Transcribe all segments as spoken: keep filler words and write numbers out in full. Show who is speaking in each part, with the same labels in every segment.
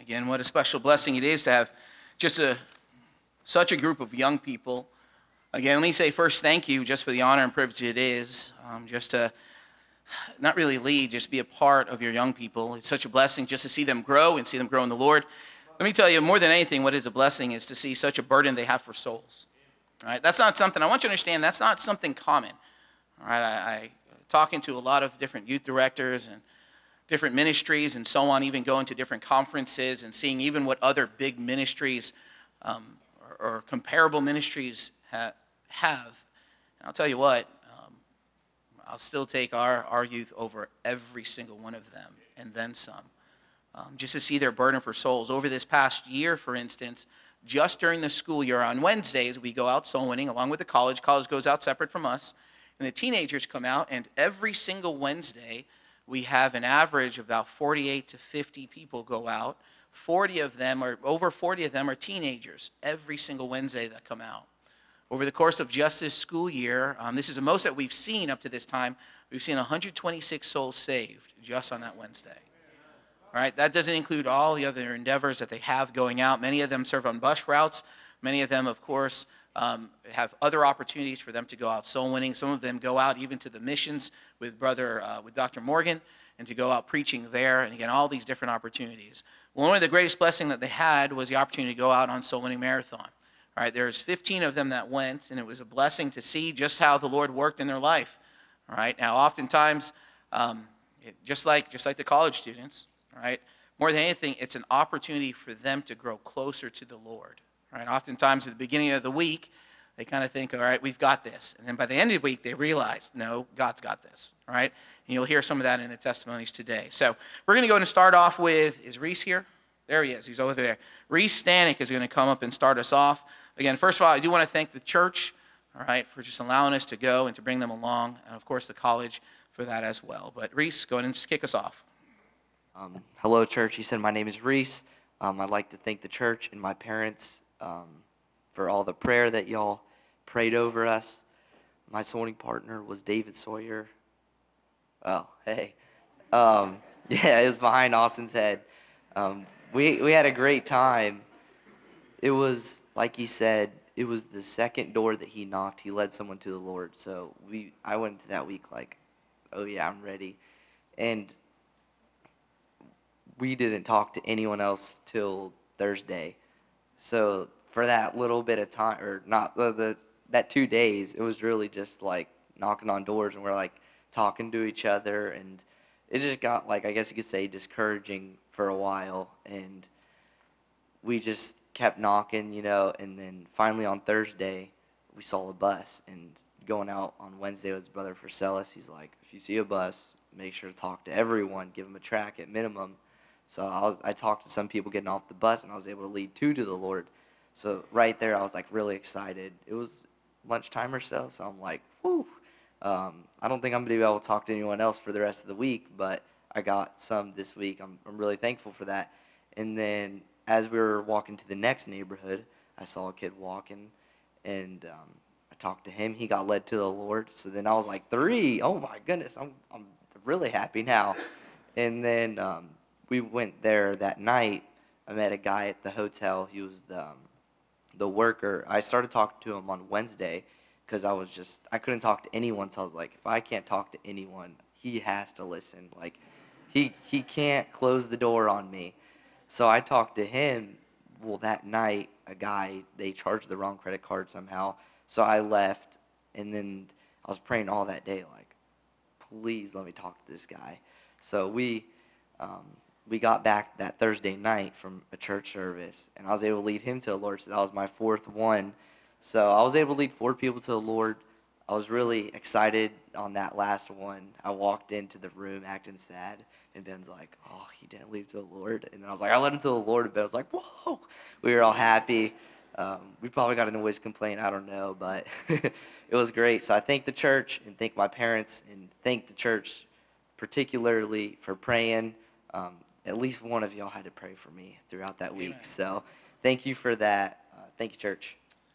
Speaker 1: Again, what a special blessing it is to have just a such a group of young people. Again, let me say first thank you just for the honor and privilege it is, um, just to not really lead, just be a part of your young people. It's such a blessing just to see them grow and see them grow in the Lord. Let me tell you, more than anything, what is a blessing is to see such a burden they have for souls. All right, that's not something, I want you to understand, that's not something common. All right, I, I talking to a lot of different youth directors and different ministries and so on, even going to different conferences and seeing even what other big ministries um, or, or comparable ministries ha- have. And I'll tell you what, um, I'll still take our, our youth over every single one of them and then some. Um, just to see their burden for souls. Over this past year, for instance, just during the school year on Wednesdays, we go out soul winning along with the college. College goes out separate from us. And the teenagers come out, and every single Wednesday, we have an average of about forty-eight to fifty people go out. forty of them, or over forty of them are teenagers every single Wednesday that come out. Over the course of just this school year, um, this is the most that we've seen up to this time. We've seen one hundred twenty-six souls saved just on that Wednesday. All right, that doesn't include all the other endeavors that they have going out. Many of them serve on bus routes. Many of them, of course, um, have other opportunities for them to go out soul winning. Some of them go out even to the missions with brother, uh, with Doctor Morgan, and to go out preaching there. And again, all these different opportunities. One of the greatest blessings that they had was the opportunity to go out on soul winning marathon. All right, there's fifteen of them that went, and it was a blessing to see just how the Lord worked in their life. All right, now oftentimes, um, it, just like just like the college students. Right? More than anything, it's an opportunity for them to grow closer to the Lord. Right? Oftentimes at the beginning of the week, they kind of think, all right, we've got this. And then by the end of the week, they realize, no, God's got this. All right? And you'll hear some of that in the testimonies today. So we're going to go ahead and start off with, is Reese here? There he is. He's over there. Reese Stanek is going to come up and start us off. Again, first of all, I do want to thank the church, all right, for just allowing us to go and to bring them along. And, of course, the college for that as well. But Reese, go ahead and kick us off.
Speaker 2: Um, hello, church. He said, my name is Reese. Um, I'd like to thank the church and my parents um, for all the prayer that y'all prayed over us. My sewing partner was David Sawyer. Oh, hey. Um, yeah, it was behind Austin's head. Um, we, we had a great time. It was, like he said, it was the second door that he knocked. He led someone to the Lord. So we, I went into that week like, oh, yeah, I'm ready. And we didn't talk to anyone else till Thursday. So for that little bit of time, or not the, the that two days, it was really just like knocking on doors, and we're like talking to each other, and it just got like, I guess you could say, discouraging for a while, and we just kept knocking, you know, and then finally on Thursday, we saw a bus, and going out on Wednesday with his brother Forcellis, he's like, if you see a bus, make sure to talk to everyone, give them a track at minimum. So I, was, I talked to some people getting off the bus, and I was able to lead two to the Lord. So right there, I was like really excited. It was lunchtime or so, so I'm like, whew. Um, I don't think I'm going to be able to talk to anyone else for the rest of the week, but I got some this week. I'm, I'm really thankful for that. And then as we were walking to the next neighborhood, I saw a kid walking, and um, I talked to him. He got led to the Lord. So then I was like, three. Oh, my goodness. I'm, I'm really happy now. And then Um, we went there that night. I met a guy at the hotel. He was the, um, the worker. I started talking to him on Wednesday because I was just, I couldn't talk to anyone. So I was like, if I can't talk to anyone, he has to listen. Like, he, he can't close the door on me. So I talked to him. Well, that night, a guy, they charged the wrong credit card somehow. So I left, and then I was praying all that day, like, please let me talk to this guy. So we... Um, we got back that Thursday night from a church service, and I was able to lead him to the Lord, so that was my fourth one. So I was able to lead four people to the Lord. I was really excited on that last one. I walked into the room acting sad, and Ben's like, oh, he didn't lead to the Lord. And then I was like, I led him to the Lord, but I was like, whoa. We were all happy. Um, we probably got a noise complaint, I don't know, but it was great. So I thank the church and thank my parents and thank the church particularly for praying. Um, At least one of y'all had to pray for me throughout that week.
Speaker 1: Amen.
Speaker 2: So thank you for that. Uh, thank you, church.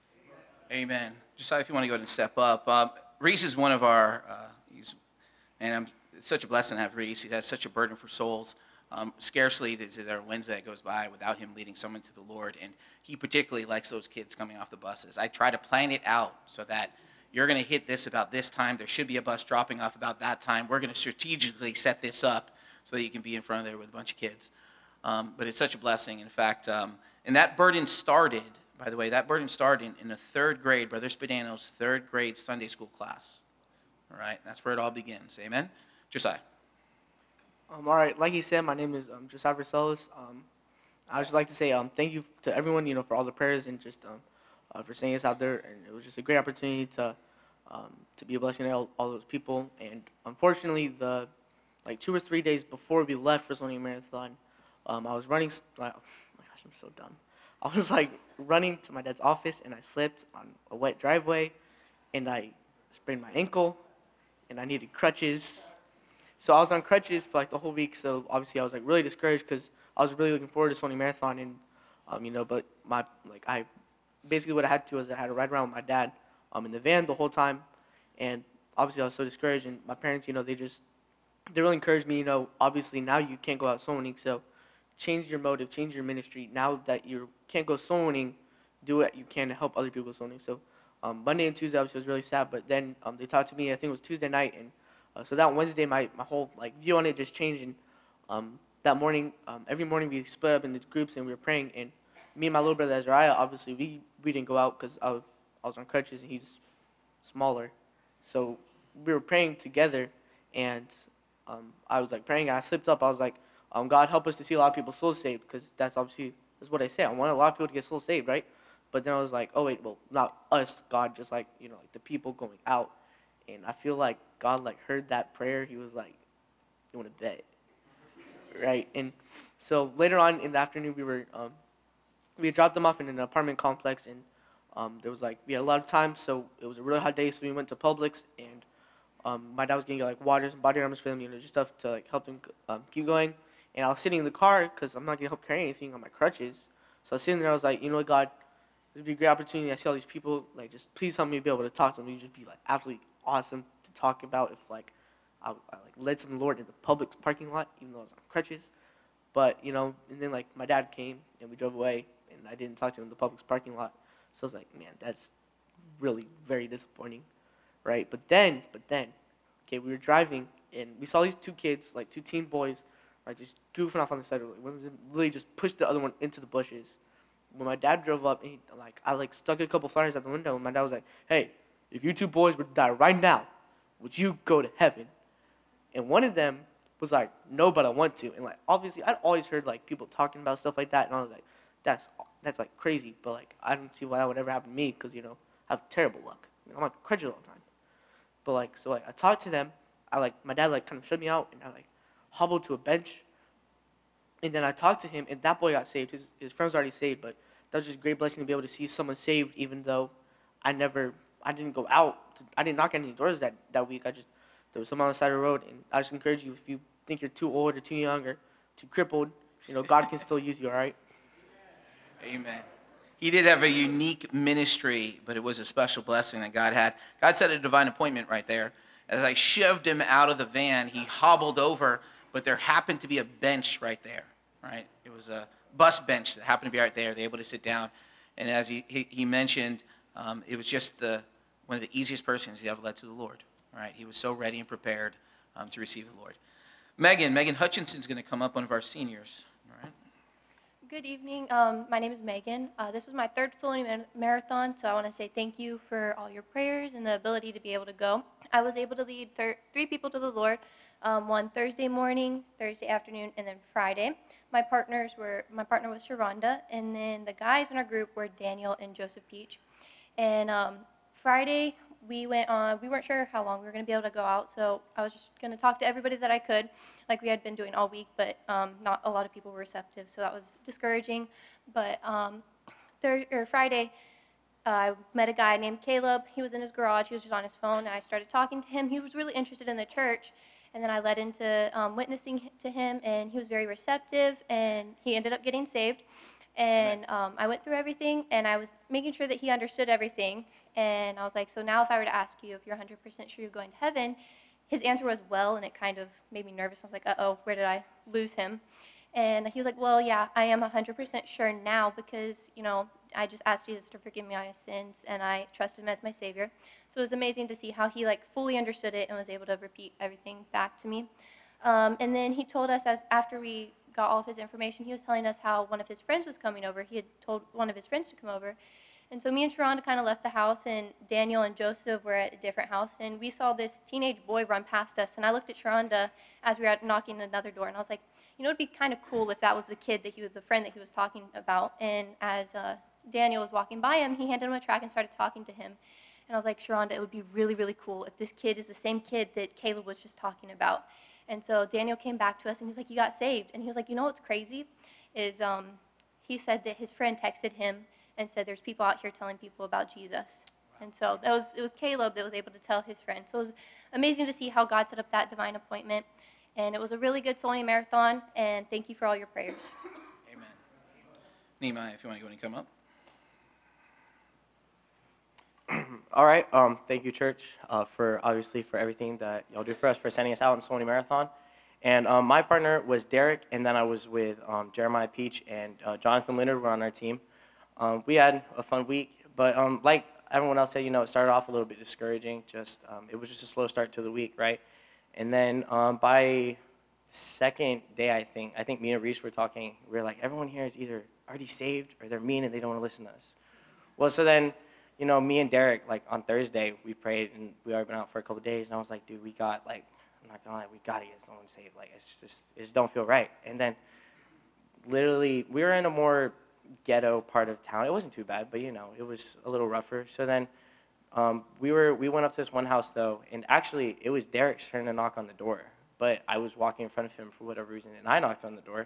Speaker 1: Amen. Josiah, if you want to go ahead and step up. Uh, Reese is one of our, uh, he's, and I'm, it's such a blessing to have Reese. He has such a burden for souls. Um, scarcely is there a Wednesday that goes by without him leading someone to the Lord, and he particularly likes those kids coming off the buses. I try to plan it out so that you're going to hit this about this time. There should be a bus dropping off about that time. We're going to strategically set this up so that you can be in front of there with a bunch of kids. Um, but it's such a blessing. In fact, um, and that burden started, by the way, that burden started in, in the third grade, Brother Spadano's third grade Sunday school class. All right, that's where it all begins. Amen? Josiah.
Speaker 3: Um, all right, like he said, my name is um, Josiah Versailles. Um, I would just like to say um, thank you to everyone, you know, for all the prayers and just um, uh, for saying us out there. And it was just a great opportunity to um, to be a blessing to all, all those people. And unfortunately, the like two or three days before we left for Sony Marathon, um, I was running. Like, oh my gosh, I'm so dumb. I was like running to my dad's office, and I slipped on a wet driveway, and I sprained my ankle, and I needed crutches. So I was on crutches for like the whole week. So obviously I was like really discouraged because I was really looking forward to Sony Marathon, and um, you know, but my like I basically what I had to do was I had to ride around with my dad um in the van the whole time, and obviously I was so discouraged. And my parents, you know, they just they really encouraged me. You know, obviously now you can't go out soloing, so change your motive, change your ministry. Now that you can't go soloing, do what you can to help other people go soloing. So um, Monday and Tuesday obviously was really sad, but then um, they talked to me. I think it was Tuesday night, and uh, so that Wednesday my, my whole like view on it just changed. And um, that morning, um, every morning we split up into groups and we were praying. And me and my little brother Azariah, obviously we, we didn't go out because I, was- I was on crutches and he's smaller. So we were praying together, and um, I was like praying. And I slipped up. I was like, um, God help us to see a lot of people souls saved, because that's obviously that's what I say. I want a lot of people to get souls saved, right? But then I was like, oh wait, well not us, God, just like you know like the people going out. And I feel like God like heard that prayer. He was like, you want to bet, right? And so later on in the afternoon, we were um, we had dropped them off in an apartment complex, and um, there was like we had a lot of time, so it was a really hot day, so we went to Publix, and um, my dad was getting like waters and body armors for them, you know, just stuff to like help them um, keep going. And I was sitting in the car because I'm not gonna help carry anything on my crutches. So I was sitting there, I was like, you know what, God, this would be a great opportunity. I see all these people, like, just please help me be able to talk to them. You'd just be like absolutely awesome to talk about if like I, I like led some Lord in the Publix parking lot, even though I was on crutches. But you know, and then like my dad came and we drove away, and I didn't talk to him in the Publix parking lot. So I was like, man, that's really very disappointing, right? But then, but then, okay, we were driving and we saw these two kids, like two teen boys, like just goofing off on the side of the road. One of them literally just pushed the other one into the bushes. When my dad drove up, he, like I like stuck a couple flyers out the window, and my dad was like, "Hey, if you two boys were to die right now, would you go to heaven?" And one of them was like, "No, but I want to." And like obviously, I'd always heard like people talking about stuff like that, and I was like, "That's that's like crazy." But like I don't see why that would ever happen to me, because you know I have terrible luck. I mean, I'm on crutches all the time. But like so, like I talked to them. I like my dad like kind of showed me out, and I like hobbled to a bench. And then I talked to him, and that boy got saved. His, his friend was already saved, but that was just a great blessing to be able to see someone saved, even though I never, I didn't go out. To, I didn't knock on any doors that, that week. I just, there was someone on the side of the road, and I just encourage you, if you think you're too old or too young or too crippled, you know, God can still use you, all right?
Speaker 1: Amen. He did have a unique ministry, but it was a special blessing that God had. God set a divine appointment right there. As I shoved him out of the van, he hobbled over, but there happened to be a bench right there, right? It was a bus bench that happened to be right there. They were able to sit down. And as he, he, he mentioned, um, it was just the one of the easiest persons he ever led to the Lord, right? He was so ready and prepared um, to receive the Lord. Megan, Megan Hutchinson's going to come up, one of our seniors, all right?
Speaker 4: Good evening. Um, my name is Megan. Uh, this was my third Soloni Mar- Marathon, so I want to say thank you for all your prayers and the ability to be able to go. I was able to lead thir- three people to the Lord, um, one Thursday morning, Thursday afternoon, and then Friday. My partners were my partner was Sharonda, and then the guys in our group were Daniel and Joseph Peach. And um, Friday we went on. We weren't sure how long we were going to be able to go out, so I was just going to talk to everybody that I could, like we had been doing all week. But um, not a lot of people were receptive, so that was discouraging. But um, thir- or Friday. Uh, I met a guy named Caleb. He was in his garage. He was just on his phone, and I started talking to him. He was really interested in the church, and then I led into um, witnessing to him, and he was very receptive, and he ended up getting saved. And um, I went through everything, and I was making sure that he understood everything. And I was like, so now if I were to ask you if you're one hundred percent sure you're going to heaven, his answer was well, and it kind of made me nervous. I was like, uh-oh, where did I lose him? And he was like, well, yeah, I am one hundred percent sure now because, you know, I just asked Jesus to forgive me my sins and I trusted him as my Savior. So it was amazing to see how he like fully understood it and was able to repeat everything back to me. Um, and then he told us as after we got all of his information, he was telling us how one of his friends was coming over. He had told one of his friends to come over. And so me and Sharonda kind of left the house, and Daniel and Joseph were at a different house, and we saw this teenage boy run past us. And I looked at Sharonda as we were knocking on another door, and I was like, you know, it'd be kind of cool if that was the kid that he was, the friend that he was talking about. And as uh, Daniel was walking by him, he handed him a track and started talking to him. And I was like, Sharonda, it would be really, really cool if this kid is the same kid that Caleb was just talking about. And so Daniel came back to us, and he was like, you got saved. And he was like, you know what's crazy is um, he said that his friend texted him and said there's people out here telling people about Jesus. And so that was it was Caleb that was able to tell his friend. So it was amazing to see how God set up that divine appointment. And it was a really good Soul Winning Marathon, and thank you for all your prayers.
Speaker 1: Amen. Nehemiah, if you want to go and come up.
Speaker 5: All right. Um, thank you, church, uh, for obviously for everything that y'all do for us, for sending us out in Soul Winning Marathon. And um, my partner was Derek, and then I was with um, Jeremiah Peach and uh, Jonathan Leonard were on our team. Um, we had a fun week, but um, like everyone else said, you know, it started off a little bit discouraging. Just um, it was just a slow start to the week, right? And then um, by second day, I think, I think me and Reese were talking. We were like, everyone here is either already saved or they're mean and they don't want to listen to us. Well, so then, you know, me and Derek, like on Thursday, we prayed and we already been out for a couple of days. And I was like, dude, we got like, I'm not gonna lie, we gotta get someone saved. Like, it's just, it just don't feel right. And then, literally, we were in a more ghetto part of town. It wasn't too bad, but you know, it was a little rougher. So then, um, we were, we went up to this one house though, and actually, it was Derek's turn to knock on the door. But I was walking in front of him for whatever reason, and I knocked on the door.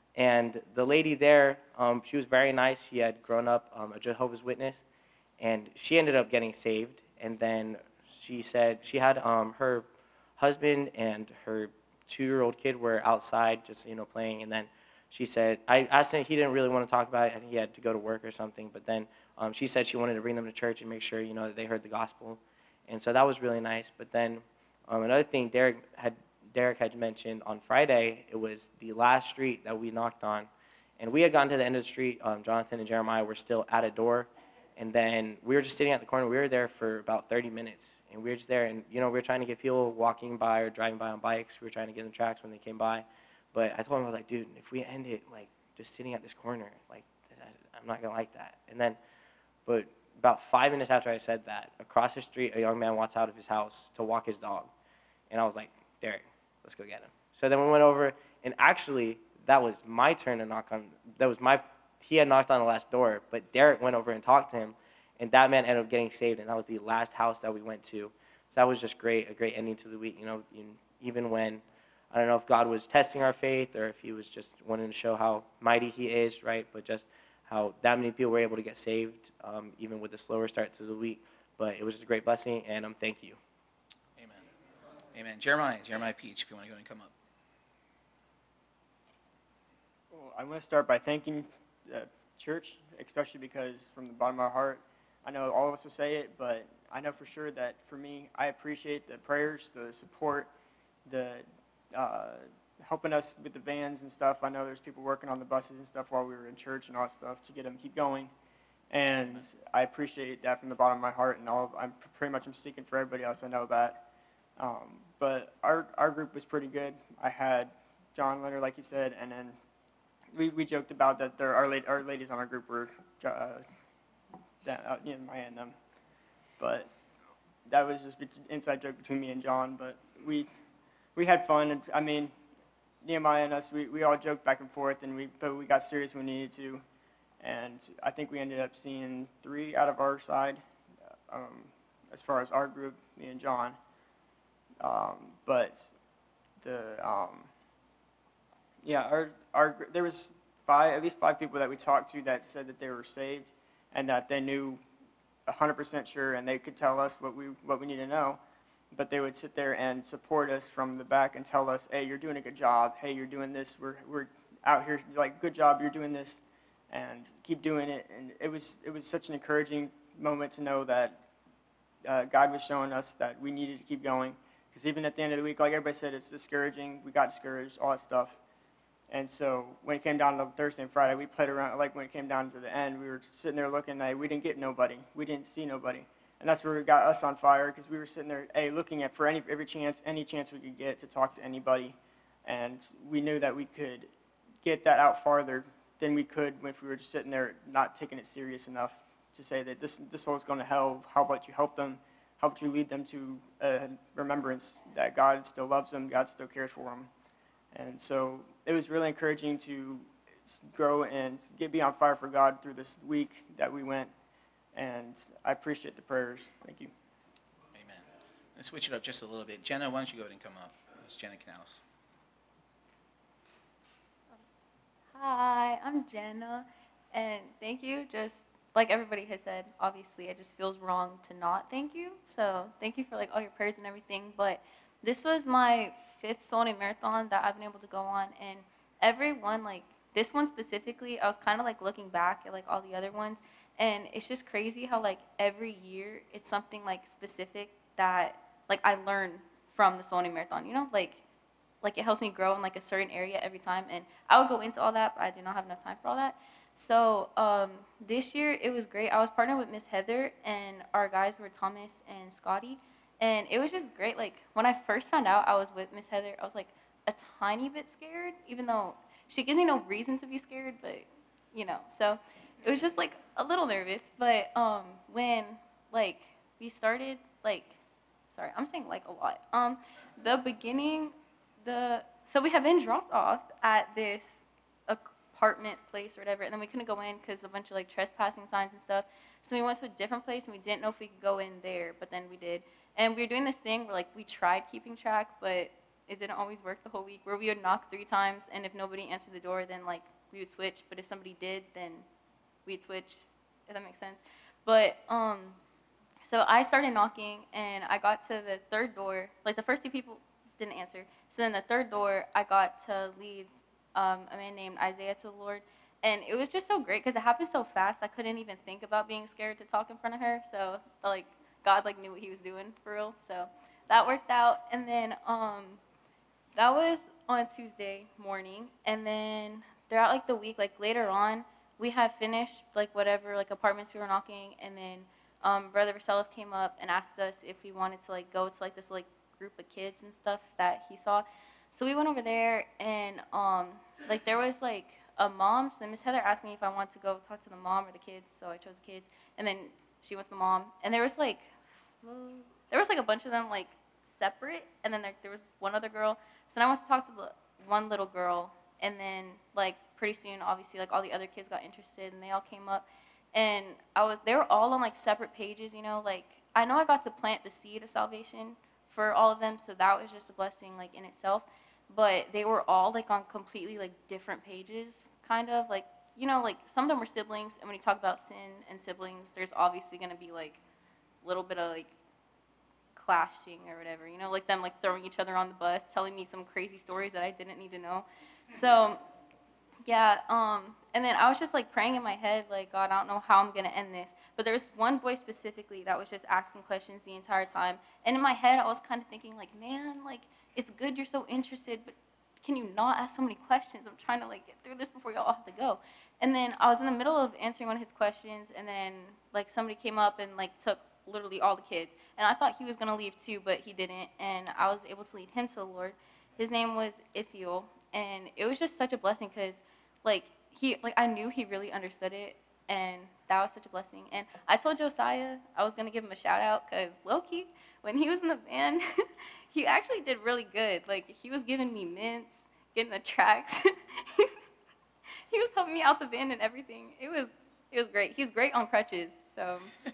Speaker 5: And the lady there, um, she was very nice. She had grown up um, a Jehovah's Witness, and she ended up getting saved. And then she said she had um, her husband and her two-year-old kid were outside just, you know, playing. And then she said, I asked him, he didn't really want to talk about it. I think he had to go to work or something. But then um, she said she wanted to bring them to church and make sure, you know, that they heard the gospel. And so that was really nice. But then um, another thing Derek had Derek had mentioned on Friday, it was the last street that we knocked on. And we had gotten to the end of the street. Um, Jonathan and Jeremiah were still at a door. And then we were just sitting at the corner. We were there for about thirty minutes. And we were just there. And, you know, we were trying to get people walking by or driving by on bikes. We were trying to get them tracks when they came by. But I told him, I was like, dude, if we end it, like, just sitting at this corner, like, I'm not going to like that. And then, but about five minutes after I said that, across the street, a young man walks out of his house to walk his dog. And I was like, Derek, let's go get him. So then we went over, and actually, that was my turn to knock on, that was my, he had knocked on the last door, but Derek went over and talked to him, and that man ended up getting saved, and that was the last house that we went to. So that was just great, a great ending to the week, you know, even when, I don't know if God was testing our faith or if he was just wanting to show how mighty he is, right, but just how that many people were able to get saved, um, even with the slower start to the week. But it was just a great blessing, and um, thank you.
Speaker 1: Amen. Jeremiah, Jeremiah Peach, if you want to go and come up.
Speaker 6: Well, I want to start by thanking the church, especially because from the bottom of my heart, I know all of us will say it, but I know for sure that for me, I appreciate the prayers, the support, the uh, helping us with the vans and stuff. I know there's people working on the buses and stuff while we were in church and all that stuff to get them keep going. And I appreciate that from the bottom of my heart, and all, I'm pretty much I'm speaking for everybody else. I know that. Um, but our our group was pretty good. I had John Leonard, like you said, and then we, we joked about that there our, la- our ladies on our group were uh, down, uh, you know, Maya and them. But that was just an inside joke between me and John. But we we had fun, and I mean, Nehemiah and us, we, we all joked back and forth, and we but we got serious when we needed to. And I think we ended up seeing three out of our side, um, as far as our group, me and John. Um, but the um, yeah, our our there was five at least five people that we talked to that said that they were saved and that they knew one hundred percent sure, and they could tell us what we what we need to know. But they would sit there and support us from the back and tell us, "Hey, you're doing a good job. Hey, you're doing this. We're we're out here like good job. You're doing this, and keep doing it." And it was it was such an encouraging moment to know that uh, God was showing us that we needed to keep going. Because even at the end of the week, like everybody said, it's discouraging. We got discouraged, all that stuff. And so when it came down to Thursday and Friday, we played around. Like when it came down to the end, we were sitting there looking. Like, we didn't get nobody. We didn't see nobody. And that's where it got us on fire, because we were sitting there, hey, looking at for any every chance, any chance we could get to talk to anybody, and we knew that we could get that out farther than we could if we were just sitting there not taking it serious enough to say that this this soul's going to hell. How about you help them? How about you lead them to a remembrance that God still loves them, God still cares for them, and so it was really encouraging to grow and get be on fire for God through this week that we went. And I appreciate the prayers. Thank you.
Speaker 1: Amen. Let's switch it up just a little bit. Jenna, why don't you go ahead and come up? It's Jenna Canales.
Speaker 7: Hi, I'm Jenna, and thank you. Just like everybody has said, obviously, it just feels wrong to not thank you. So thank you for like all your prayers and everything. But this was my fifth Soul Name Marathon that I've been able to go on, and every one, like this one specifically, I was kind of like looking back at like all the other ones. And it's just crazy how, like, every year it's something, like, specific that, like, I learn from the Soul Name Marathon, you know? Like, like it helps me grow in, like, a certain area every time. And I would go into all that, but I do not have enough time for all that. So um, this year it was great. I was partnered with Miss Heather, and our guys were Thomas and Scotty. And it was just great. Like, when I first found out I was with Miss Heather, I was, like, a tiny bit scared, even though she gives me no reason to be scared, but, you know, so it was just like a little nervous. But um, when like we started, like, sorry, I'm saying like a lot. Um, the beginning, the so we had been dropped off at this apartment place or whatever, and then we couldn't go in because a bunch of like trespassing signs and stuff. So we went to a different place, and we didn't know if we could go in there, but then we did. And we were doing this thing where like we tried keeping track, but it didn't always work the whole week. Where we would knock three times, and if nobody answered the door, then like we would switch. But if somebody did, then we'd switch, if that makes sense. But, um, so I started knocking, and I got to the third door. Like, the first two people didn't answer. So then the third door, I got to lead um, a man named Isaiah to the Lord. And it was just so great, because it happened so fast, I couldn't even think about being scared to talk in front of her. So, like, God, like, knew what he was doing, for real. So that worked out. And then um, that was on Tuesday morning. And then throughout, like, the week, like, later on, we had finished, like, whatever, like, apartments we were knocking, and then um, Brother Vercelis came up and asked us if we wanted to, like, go to, like, this, like, group of kids and stuff that he saw. So we went over there, and, um, like, there was, like, a mom. So Miss Heather asked me if I wanted to go talk to the mom or the kids, so I chose the kids. And then she went to the mom, and there was, like, there was, like, a bunch of them, like, separate, and then there, there was one other girl. So then I went to talk to the one little girl, and then, like, pretty soon, obviously, like, all the other kids got interested, and they all came up. And I was, they were all on, like, separate pages, you know, like, I know I got to plant the seed of salvation for all of them, so that was just a blessing, like, in itself. But they were all, like, on completely, like, different pages, kind of, like, you know, like, some of them were siblings, and when you talk about sin and siblings, there's obviously going to be, like, a little bit of, like, clashing or whatever, you know, like them, like, throwing each other on the bus, telling me some crazy stories that I didn't need to know. So yeah, um, and then I was just, like, praying in my head, like, God, I don't know how I'm going to end this. But there was one boy specifically that was just asking questions the entire time. And in my head, I was kind of thinking, like, man, like, it's good you're so interested, but can you not ask so many questions? I'm trying to, like, get through this before y'all have to go. And then I was in the middle of answering one of his questions, and then, like, somebody came up and, like, took literally all the kids. And I thought he was going to leave too, but he didn't. And I was able to lead him to the Lord. His name was Ithiel. And it was just such a blessing because, like, he, like, I knew he really understood it, and that was such a blessing. And I told Josiah I was going to give him a shout-out because, low-key, when he was in the band, he actually did really good. Like, he was giving me mints, getting the tracks. He was helping me out the band and everything. It was, it was great. He's great on crutches, so,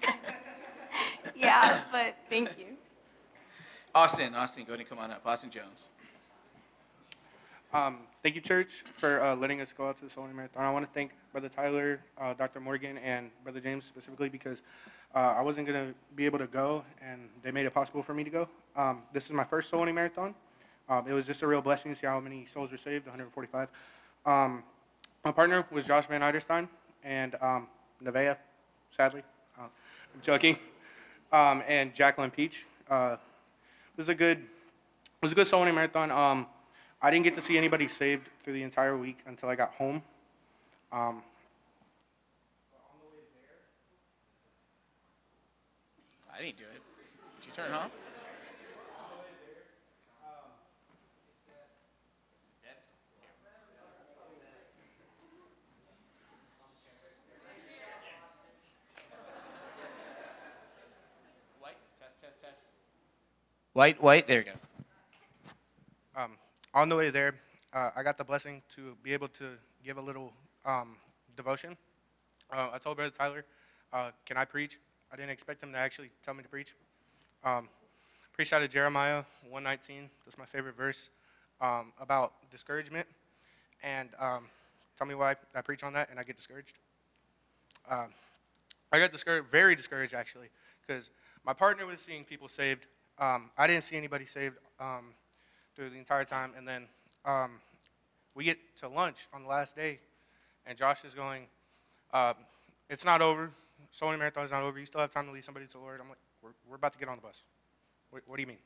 Speaker 7: yeah, but thank you.
Speaker 1: Austin, Austin, go ahead and come on up. Austin Jones.
Speaker 8: Um, thank you, church, for uh, letting us go out to the Soul Name Marathon. I want to thank Brother Tyler, uh, Doctor Morgan, and Brother James specifically because uh, I wasn't going to be able to go, and they made it possible for me to go. Um, this is my first Soul Name Marathon. Um, it was just a real blessing to see how many souls were saved, one hundred forty-five. Um, my partner was Josh Van Eiderstein and um, Nevaeh, sadly. Uh, I'm joking. Um, and Jacqueline Peach. Uh, it was a good, it was a good Soul Name Marathon. Um, I didn't get to see anybody saved through the entire week until I got home. Um,
Speaker 1: I didn't do it. Did you turn it off? White, test, test, test. White, white, there you go.
Speaker 8: um, on the way there, uh, I got the blessing to be able to give a little um, devotion. Uh, I told Brother Tyler, uh, can I preach? I didn't expect him to actually tell me to preach. Um, preached out of Jeremiah one nineteen. That's my favorite verse, um, about discouragement. And um, tell me why I preach on that and I get discouraged. Uh, I got discouraged, very discouraged actually, because my partner was seeing people saved. Um, I didn't see anybody saved um, through the entire time. And then um, we get to lunch on the last day, and Josh is going, uh, it's not over. Sony Marathon is not over. You still have time to lead somebody to the Lord. I'm like, we're, we're about to get on the bus. What, what do you mean?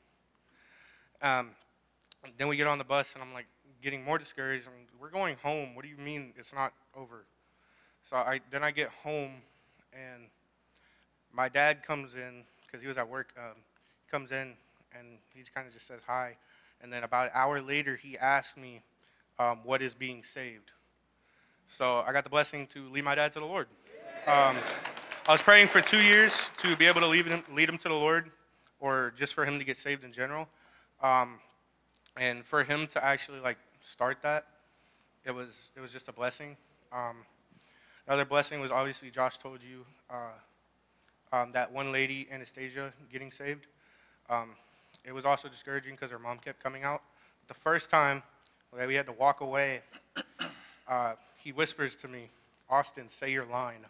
Speaker 8: Um, then we get on the bus, and I'm like getting more discouraged. I'm, we're going home. What do you mean it's not over? So I then I get home, and my dad comes in because he was at work. Um, he comes in, and he kind of just says hi. And then about an hour later, he asked me, um, what is being saved? So I got the blessing to lead my dad to the Lord. Um, I was praying for two years to be able to lead him, lead him to the Lord, or just for him to get saved in general. Um, and for him to actually like start that, it was it was just a blessing. Um, another blessing was obviously Josh told you uh, um, that one lady, Anastasia, getting saved. Um, it was also discouraging because her mom kept coming out. The first time that we had to walk away, uh, he whispers to me, "Austin, say your line."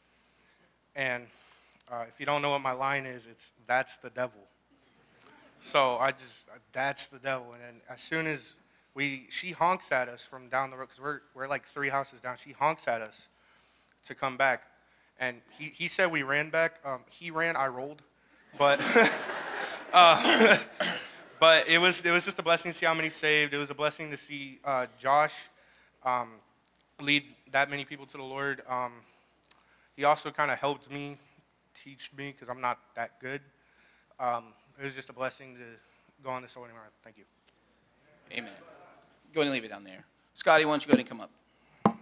Speaker 8: And uh, if you don't know what my line is, it's "that's the devil." So I just, that's the devil. And then as soon as we, she honks at us from down the road, because we're, we're like three houses down. She honks at us to come back. And he, he said we ran back. Um, he ran, I rolled. But uh, but it was, it was just a blessing to see how many saved. It was a blessing to see uh, Josh um, lead that many people to the Lord. Um, he also kind of helped me, teach me, because I'm not that good. Um, it was just a blessing to go on this Soul Winning Marathon. Thank you.
Speaker 1: Amen. Go ahead and leave it down there. Scotty, why don't you go ahead and come up?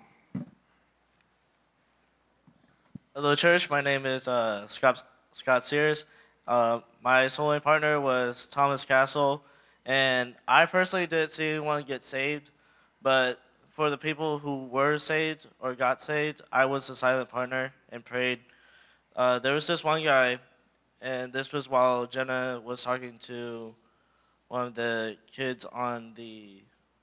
Speaker 9: Hello, church. My name is uh, Scott, Scott Sears. Uh, my soul winning partner was Thomas Castle, and I personally didn't see anyone get saved, but for the people who were saved or got saved, I was the silent partner and prayed. Uh, there was this one guy, and this was while Jenna was talking to one of the kids on the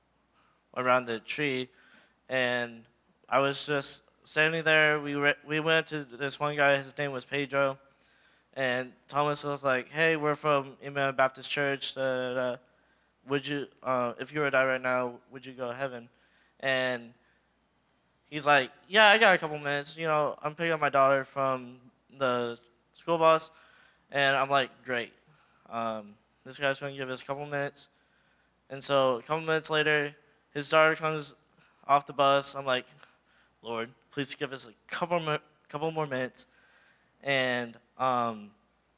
Speaker 9: around the tree, and I was just standing there. We re- we went to this one guy. His name was Pedro, and Thomas was like, "Hey, we're from Emmanuel Baptist Church. Da, da, da. Would you, uh, if you were to die right now, would you go to heaven?" And he's like, "Yeah, I got a couple minutes. You know, I'm picking up my daughter from the school bus." And I'm like, "Great. Um, this guy's going to give us a couple minutes." And so a couple minutes later, his daughter comes off the bus. I'm like, "Lord, please give us a couple more, couple more minutes." And um,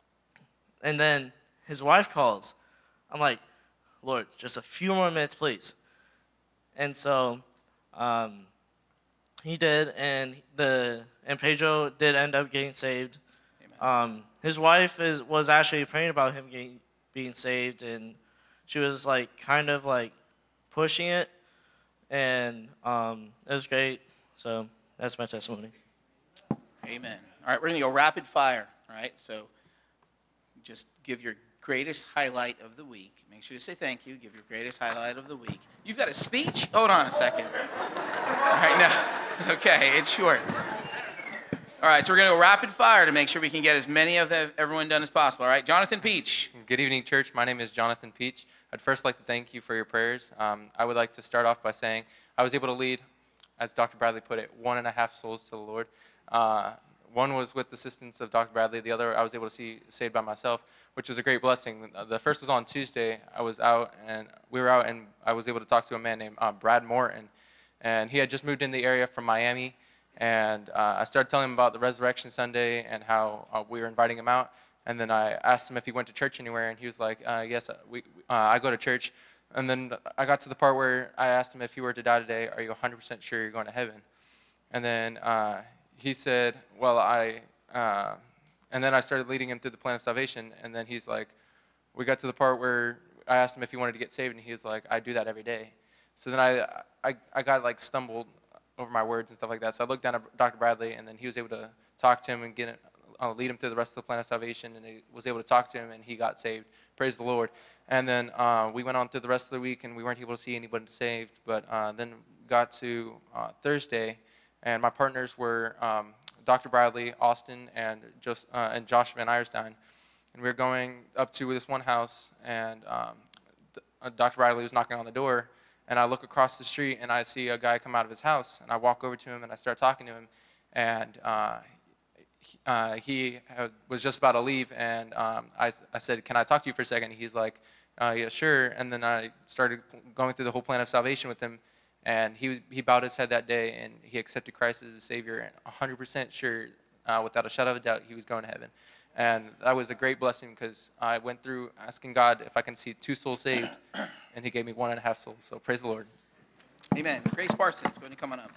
Speaker 9: and then his wife calls. I'm like, "Lord, just a few more minutes, please." And so um, he did, and the and Pedro did end up getting saved. Um, his wife is was actually praying about him getting being saved, and she was like kind of like pushing it, and um, it was great. So that's my testimony.
Speaker 1: Amen. All right, we're going to go rapid fire. All right, so just give your greatest highlight of the week. Make sure to say thank you. Give your greatest highlight of the week. You've got a speech? Hold on a second. All right, now, okay, it's short. All right, so we're going to go rapid fire to make sure we can get as many of the, everyone done as possible. All right, Jonathan Peach.
Speaker 10: Good evening, church. My name is Jonathan Peach. I'd first like to thank you for your prayers. Um, I would like to start off by saying I was able to lead, as Doctor Bradley put it, one and a half souls to the Lord. Uh, one was with the assistance of Doctor Bradley. The other I was able to see saved by myself, which was a great blessing. The first was on Tuesday. I was out, and we were out, and I was able to talk to a man named uh, Brad Morton. And he had just moved in the area from Miami. And uh, I started telling him about the Resurrection Sunday and how uh, we were inviting him out. And then I asked him if he went to church anywhere, and he was like, uh, yes, we, uh, I go to church. And then I got to the part where I asked him, if you were to die today, are you one hundred percent sure you're going to heaven? And then uh, he said, well, I, uh, and then I started leading him through the plan of salvation. And then he's like, we got to the part where I asked him if he wanted to get saved, and he was like, I do that every day. So then I, I, I got like stumbled over my words and stuff like that. So I looked down at Doctor Bradley, and then he was able to talk to him and get it, uh, lead him through the rest of the plan of salvation, and he was able to talk to him, and he got saved. Praise the Lord. And then uh, we went on through the rest of the week, and we weren't able to see anybody saved. But uh, then got to uh, Thursday, and my partners were um, Doctor Bradley, Austin, and, Jos- uh, and Josh Van Eierstein. And we were going up to this one house, and um, Doctor Bradley was knocking on the door. And I look across the street, and I see a guy come out of his house. And I walk over to him, and I start talking to him. And uh, he, uh, he was just about to leave, and um, I, I said, can I talk to you for a second? And he's like, uh, yeah, sure. And then I started going through the whole plan of salvation with him. And he, was, he bowed his head that day, and he accepted Christ as his Savior. And one hundred percent sure, uh, without a shadow of a doubt, he was going to heaven. And that was a great blessing, because I went through asking God if I can see two souls saved, and he gave me one and a half souls. So praise the Lord.
Speaker 1: Amen. Grace Parsons, go ahead and come on up.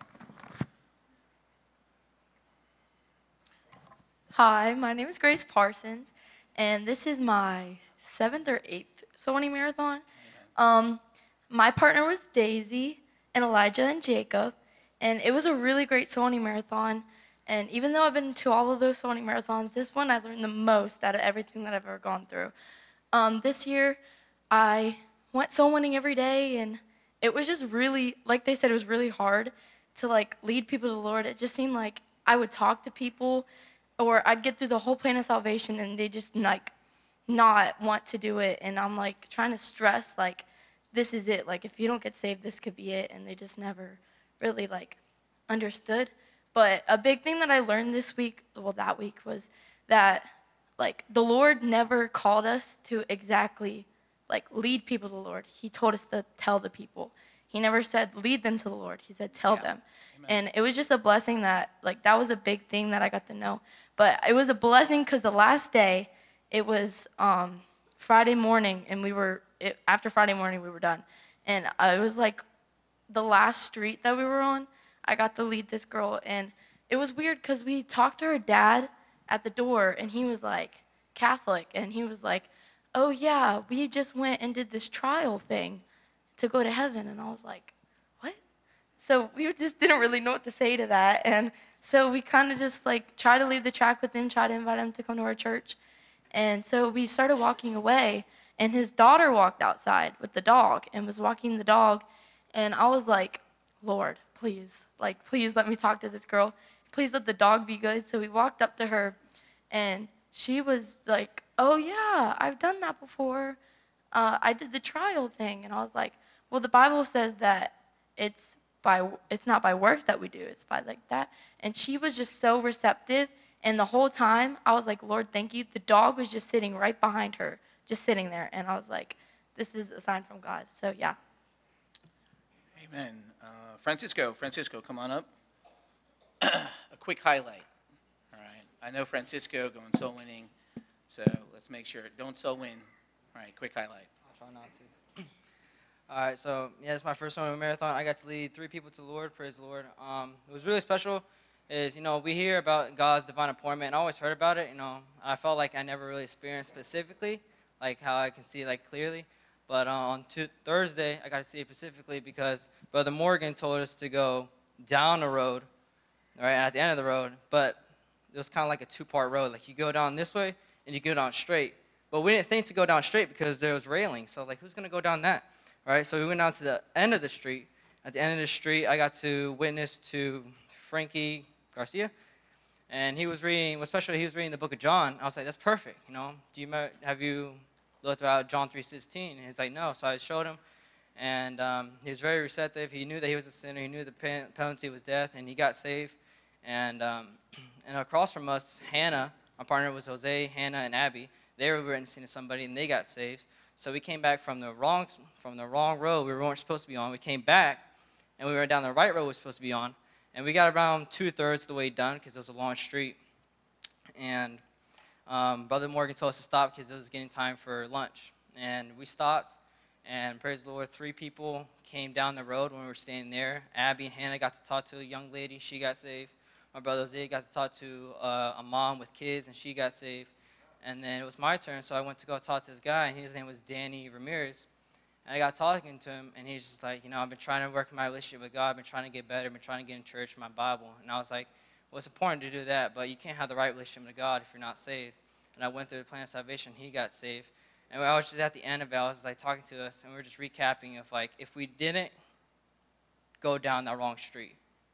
Speaker 11: Hi, my name is Grace Parsons, and this is my seventh or eighth Sony Marathon. Um, my partner was Daisy, and Elijah and Jacob, and it was a really great Sony Marathon. And even though I've been to all of those Sony Marathons, this one I learned the most out of everything that I've ever gone through. Um, this year, I went soul winning every day, and it was just really, like they said, it was really hard to like lead people to the Lord. It just seemed like I would talk to people, or I'd get through the whole plan of salvation, and they just like not want to do it. And I'm like trying to stress like, this is it. Like if you don't get saved, this could be it. And they just never really like understood. But a big thing that I learned this week, well, that week, was that, like, the Lord never called us to exactly, like, lead people to the Lord. He told us to tell the people. He never said, lead them to the Lord. He said, tell
Speaker 1: Yeah.
Speaker 11: them.
Speaker 1: Amen.
Speaker 11: And it was just a blessing that, like, that was a big thing that I got to know. But it was a blessing because the last day, it was um, Friday morning, and we were, it, after Friday morning, we were done. And uh, it was, like, the last street that we were on. I got to lead this girl, and it was weird because we talked to her dad at the door, and he was like Catholic, and he was like, oh yeah, we just went and did this trial thing to go to heaven. And I was like, what? So we just didn't really know what to say to that, and so we kind of just like tried to leave the track with him, tried to invite him to come to our church. And so we started walking away, and his daughter walked outside with the dog and was walking the dog, and I was like, Lord, please. Like, please let me talk to this girl. Please let the dog be good. So we walked up to her, and she was like, oh, yeah, I've done that before. Uh, I did the trial thing. And I was like, well, the Bible says that it's by it's not by works that we do. It's by like that. And she was just so receptive. And the whole time, I was like, Lord, thank you. The dog was just sitting right behind her, just sitting there. And I was like, this is a sign from God. So, yeah.
Speaker 1: Amen. Uh, Francisco, Francisco, come on up. A quick highlight. All right. I know Francisco going soul winning, so let's make sure. Don't soul win. All right, quick highlight.
Speaker 12: I'll try not to. All right, so yeah, it's my first one marathon. I got to lead three people to the Lord. Praise the Lord. Um, it was really special. Is you know we hear about God's divine appointment, and I always heard about it. You know, I felt like I never really experienced specifically, like how I can see it like clearly. But uh, on two, Thursday, I got to see it specifically because Brother Morgan told us to go down the road, right, at the end of the road. But it was kind of like a two-part road. Like you go down this way and you go down straight. But we didn't think to go down straight because there was railing. So like, who's going to go down that, right? So we went down to the end of the street. At the end of the street, I got to witness to Frankie Garcia. And he was reading, especially he was reading the book of John. I was like, that's perfect, you know. Do you have you looked about John three sixteen? And he's like, no. So I showed him, and um, he was very receptive. He knew that he was a sinner. He knew the pen- penalty was death, and he got saved. And um, and across from us, Hannah, my partner was Jose, Hannah, and Abby. They were witnessing to somebody, and they got saved. So we came back from the wrong from the wrong road we weren't supposed to be on. We came back, and we went down the right road we were supposed to be on. And we got around two-thirds of the way done because it was a long street. And um, Brother Morgan told us to stop because it was getting time for lunch. And we stopped, and praise the Lord, three people came down the road when we were standing there. Abby and Hannah got to talk to a young lady. She got saved. My brother Jose got to talk to uh, a mom with kids, and she got saved. And then it was my turn, so I went to go talk to this guy, and his name was Danny Ramirez. And I got talking to him, and he's just like, you know, I've been trying to work my relationship with God. I've been trying to get better. I've been trying to get in church, my Bible. And I was like, well, it's important to do that, but you can't have the right relationship with God if you're not saved. And I went through the plan of salvation. He got saved. And I was just at the end of it, I was like talking to us, and we were just recapping of like, if we didn't go down that wrong street,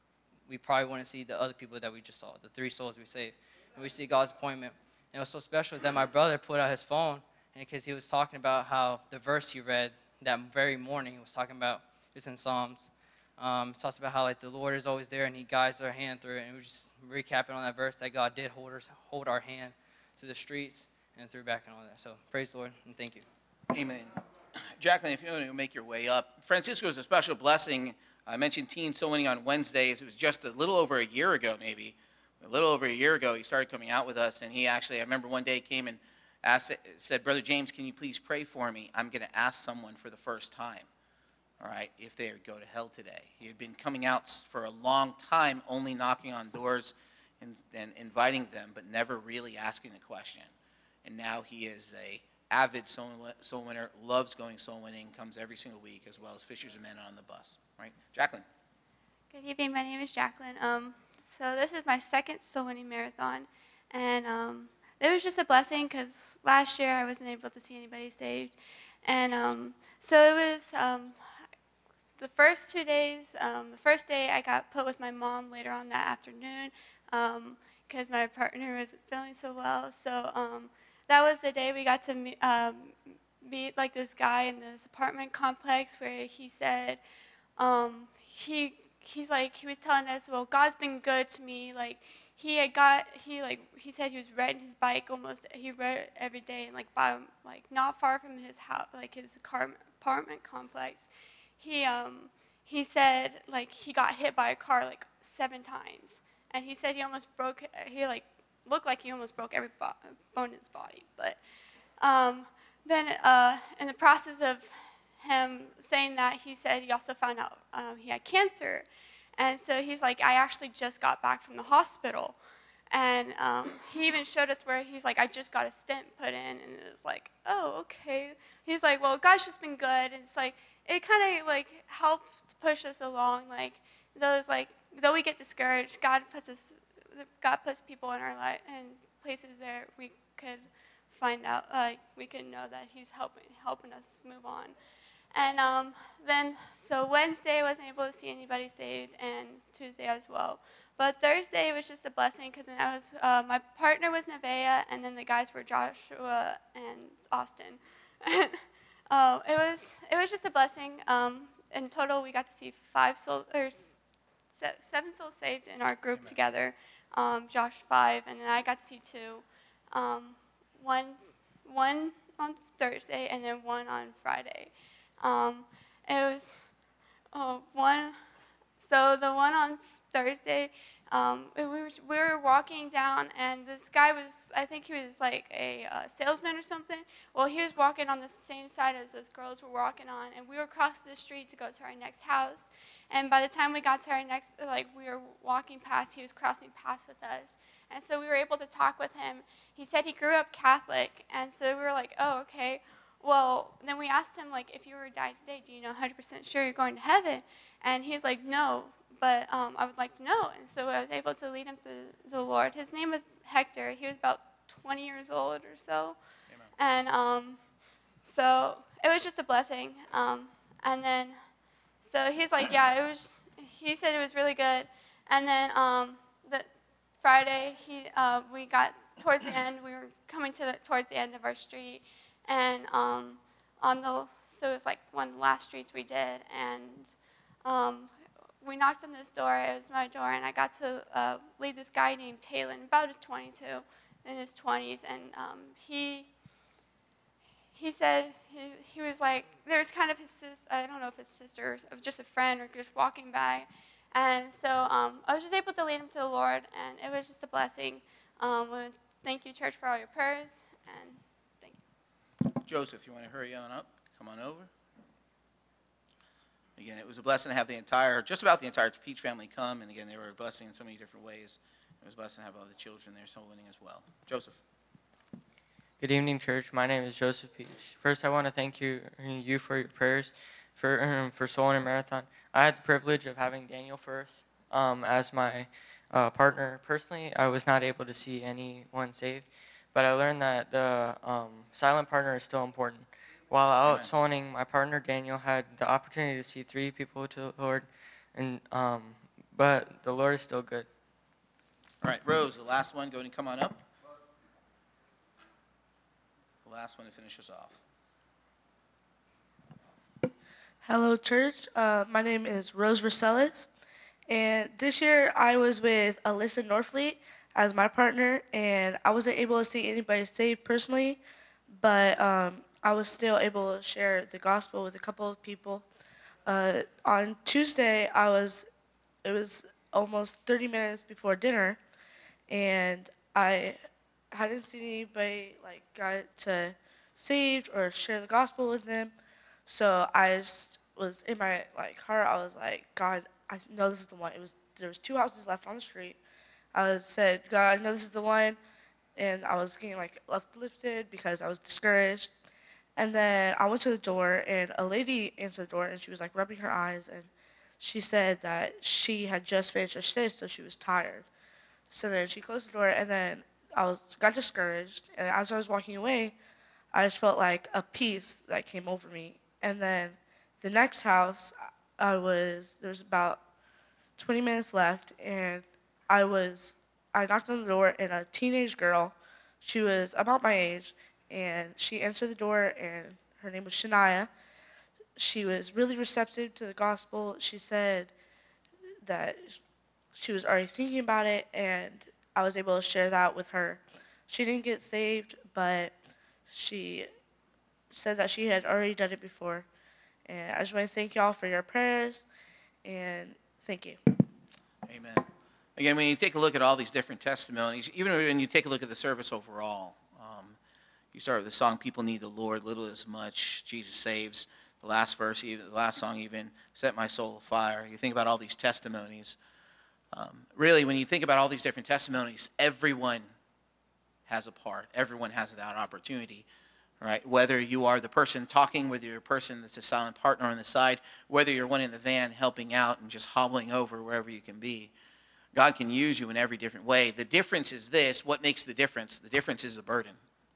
Speaker 12: we probably wouldn't see the other people that we just saw, the three souls we saved. And we see God's appointment. And it was so special that my brother put out his phone, and because he was talking about how the verse he read that very morning was talking about, it's in Psalms. Um, it talks about how like the Lord is always there and he guides our hand through it. And we were just recapping on that verse that God did hold, our, hold our hand through the streets and through back and all that. So praise the Lord and thank you.
Speaker 1: Amen. Jacqueline, if you want to make your way up. Francisco is a special blessing. I mentioned teen soul winning on Wednesdays. It was just a little over a year ago, maybe. A little over a year ago, he started coming out with us, and he actually, I remember one day came and asked, said, Brother James, can you please pray for me? I'm going to ask someone for the first time, all right, if they would go to hell today. He had been coming out for a long time, only knocking on doors and, and inviting them, but never really asking the question. And now he is a avid soul, soul winner, loves going soul winning, comes every single week, as well as Fishers of Men on the bus, right? Jacqueline.
Speaker 13: Good evening. My name is Jacqueline. Um, so this is my second soul winning marathon, and um, it was just a blessing because last year I wasn't able to see anybody saved, and um, so it was um, the first two days. Um, the first day I got put with my mom later on that afternoon because um, my partner wasn't feeling so well. So um, that was the day we got to meet, um, meet like this guy in this apartment complex where he said um, he. He's like, he was telling us, well, God's been good to me. Like, he had got, he like, he said he was riding his bike almost, he rode it every day, and like, by, like, not far from his house, like his car, apartment complex. He, um, he said, like, he got hit by a car, like, seven times. And he said he almost broke, he, like, looked like he almost broke every bo- bone in his body. But um, then uh, in the process of him saying that, he said he also found out um, he had cancer. And so he's like, I actually just got back from the hospital. And um, he even showed us where he's like, I just got a stent put in. And it was like, oh, okay. He's like, well, God's just been good. And it's like, it kind of like helps push us along. Like, those like, though we get discouraged, God puts us, God puts people in our life and places there we could find out, like, we could know that he's helping, helping us move on. And um, then, so Wednesday I wasn't able to see anybody saved, and Tuesday as well. But Thursday was just a blessing because then I was, uh, my partner was Nevaeh, and then the guys were Joshua and Austin. uh, it was it was just a blessing. Um, in total, we got to see five soul, or se- seven souls saved in our group Amen. Together. Um, Josh five, and then I got to see two. Um, one one on Thursday, and then one on Friday. Um, it was uh, one, so the one on Thursday, um, we, were, we were walking down, and this guy was, I think he was like a uh, salesman or something. Well, he was walking on the same side as those girls were walking on, and we were crossing the street to go to our next house. And by the time we got to our next, like we were walking past, he was crossing paths with us. And so we were able to talk with him. He said he grew up Catholic, and so we were like, oh, okay. Well, then we asked him, like, if you were to die today, do you know one hundred percent sure you're going to heaven? And he's like, no, but um, I would like to know. And so I was able to lead him to the Lord. His name was Hector. He was about twenty years old or so. Amen. And um, so it was just a blessing. Um, and then, so he's like, yeah, it was, he said it was really good. And then um, the Friday, he, uh, we got towards the end, we were coming to the, towards the end of our street. And um, on the, so it was like one of the last streets we did, and um, we knocked on this door. It was my door, and I got to uh, lead this guy named Talon, about his twenty-two, in his twenties, and um, he he said he, he was like, there was kind of his sis, I don't know if his sister or just a friend or just walking by, and so um, I was just able to lead him to the Lord, and it was just a blessing. Um, thank you, church, for all your prayers, and thank you.
Speaker 1: Joseph, you want to hurry on up? Come on over. Again, it was a blessing to have the entire, just about the entire Peach family come, and again, they were a blessing in so many different ways. It was a blessing to have all the children there soul winning as well. Joseph.
Speaker 14: Good evening, church. My name is Joseph Peach. First, I want to thank you, you for your prayers for um, for Soul Winning Marathon. I had the privilege of having Daniel first um, as my uh, partner. Personally, I was not able to see anyone saved, but I learned that the um, silent partner is still important. While out soul winning, my partner Daniel had the opportunity to see three people to the Lord, and um, but the Lord is still good.
Speaker 1: All right, Rose, the last one. Go ahead and come on up. The last one to finish us off.
Speaker 15: Hello, church. Uh, my name is Rose Vercelles, and this year I was with Alyssa Norfleet as my partner, and I wasn't able to see anybody saved personally, but um, I was still able to share the gospel with a couple of people. Uh, on Tuesday, I was, it was almost thirty minutes before dinner, and I hadn't seen anybody like got to saved or share the gospel with them. So I just was in my like heart. I was like, God, I know this is the one. It was there was two houses left on the street. I was said, God, I know this is the one, and I was getting like uplifted because I was discouraged. And then I went to the door, and a lady answered the door, and she was like rubbing her eyes, and she said that she had just finished her shift, so she was tired. So then she closed the door, and then I was got discouraged, and as I was walking away, I just felt like a peace that came over me. And then the next house, I was there was about twenty minutes left, and I was I knocked on the door, and a teenage girl, she was about my age, and she answered the door, and her name was Shania. She was really receptive to the gospel. She said that she was already thinking about it, and I was able to share that with her. She didn't get saved, but she said that she had already done it before. And I just want to thank y'all for your prayers, and thank you.
Speaker 1: Amen. Again, when you take a look at all these different testimonies, even when you take a look at the service overall, um, you start with the song, People Need the Lord, Little as Much, Jesus Saves. The last verse, even, the last song even, Set My Soul Afire. You think about all these testimonies. Um, really, when you think about all these different testimonies, everyone has a part. Everyone has that opportunity, right? Whether you are the person talking, whether you're a person that's a silent partner on the side, whether you're one in the van helping out and just hobbling over wherever you can be. God can use you in every different way. The difference is this. What makes the difference? The difference is the burden.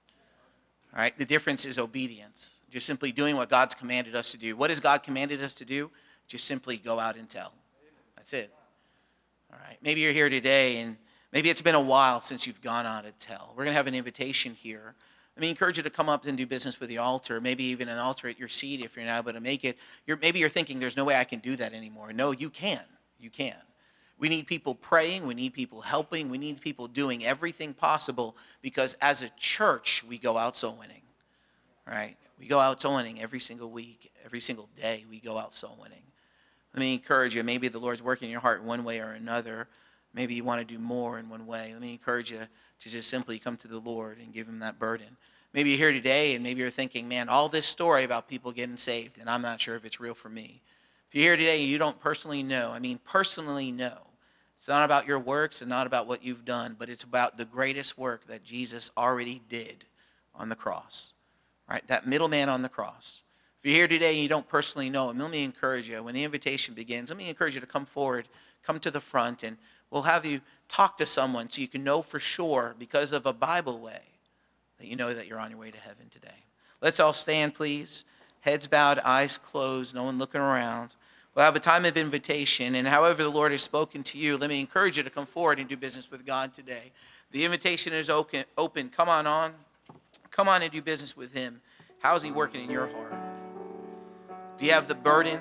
Speaker 1: All right? The difference is obedience. Just simply doing what God's commanded us to do. What has God commanded us to do? Just simply go out and tell. That's it. All right? Maybe you're here today, and maybe it's been a while since you've gone out and tell. We're going to have an invitation here. Let me encourage you to come up and do business with the altar, maybe even an altar at your seat if you're not able to make it. You're, maybe you're thinking, there's no way I can do that anymore. No, you can. You can. We need people praying. We need people helping. We need people doing everything possible because as a church, we go out soul winning, right? We go out soul winning every single week, every single day we go out soul winning. Let me encourage you. Maybe the Lord's working in your heart one way or another. Maybe you want to do more in one way. Let me encourage you to just simply come to the Lord and give him that burden. Maybe you're here today and maybe you're thinking, man, all this story about people getting saved, and I'm not sure if it's real for me. If you're here today and you don't personally know, I mean personally know, it's not about your works and not about what you've done, but it's about the greatest work that Jesus already did on the cross, right? That middleman on the cross. If you're here today and you don't personally know him, let me encourage you. When the invitation begins, let me encourage you to come forward, come to the front, and we'll have you talk to someone so you can know for sure, because of a Bible way, that you know that you're on your way to heaven today. Let's all stand, please. Heads bowed, eyes closed, no one looking around. We'll have a time of invitation, and however the Lord has spoken to you, let me encourage you to come forward and do business with God today. The invitation is open. open. Come on on. Come on and do business with him. How's he working in your heart? Do you have the burden?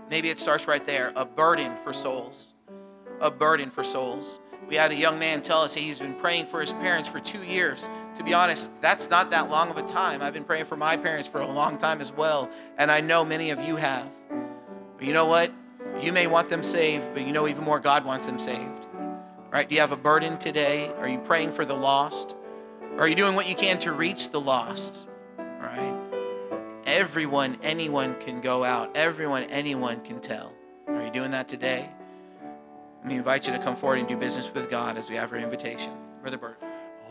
Speaker 1: Maybe it starts right there, a burden for souls. A burden for souls. We had a young man tell us he's been praying for his parents for two years. To be honest, that's not that long of a time. I've been praying for my parents for a long time as well, and I know many of you have. But you know what? You may want them saved, but you know even more God wants them saved. Right? Do you have a burden today? Are you praying for the lost? Or are you doing what you can to reach the lost? Right? Everyone, anyone can go out. Everyone, anyone can tell. Are you doing that today? Let me invite you to come forward and do business with God as we have our invitation. Brother Bert.